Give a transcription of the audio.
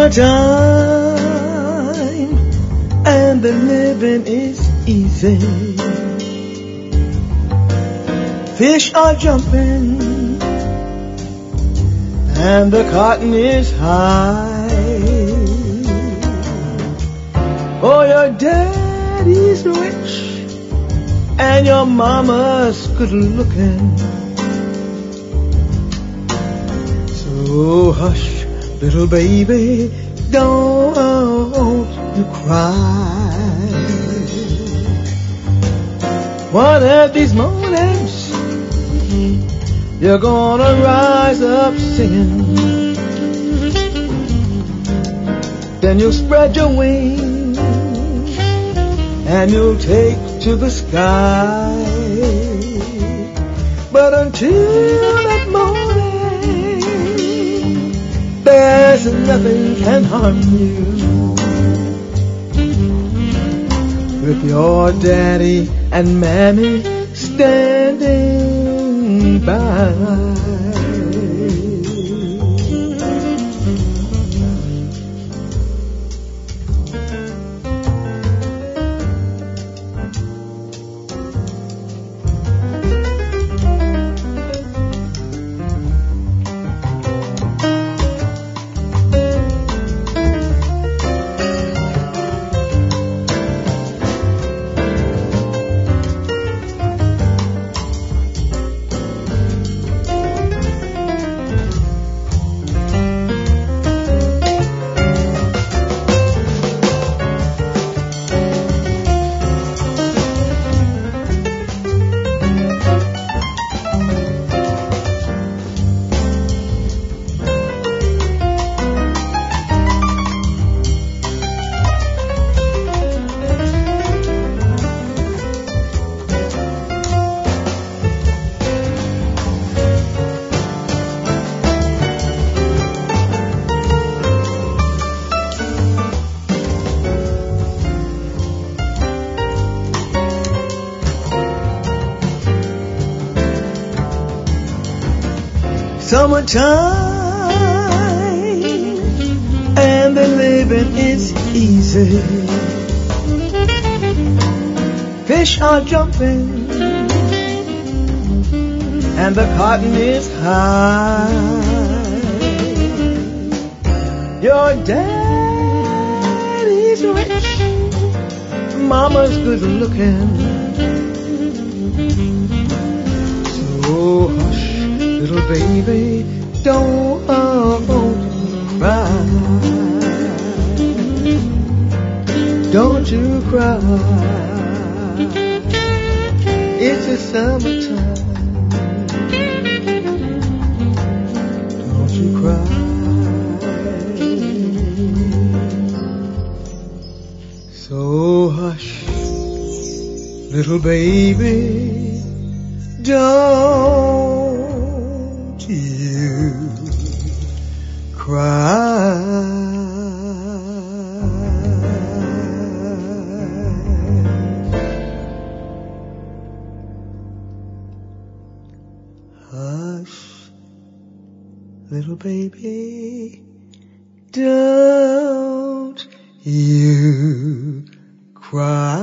Summertime and the living is easy. Fish are jumping and the cotton is high. Oh, your daddy's rich and your mama's good looking. So hush, little baby, don't you cry. One of these mornings you're gonna rise up singing. Then you'll spread your wings and you'll take to the sky. But until that morning, there's nothing can harm you. With your daddy and mammy standing by. Summertime and the living is easy. Fish are jumping and the cotton is high. Your daddy's rich, mama's good looking. So hush, little baby, don't cry. Don't you cry. It's the summertime. Don't you cry. So hush, little baby, don't you cry. Hush, little baby, don't you cry.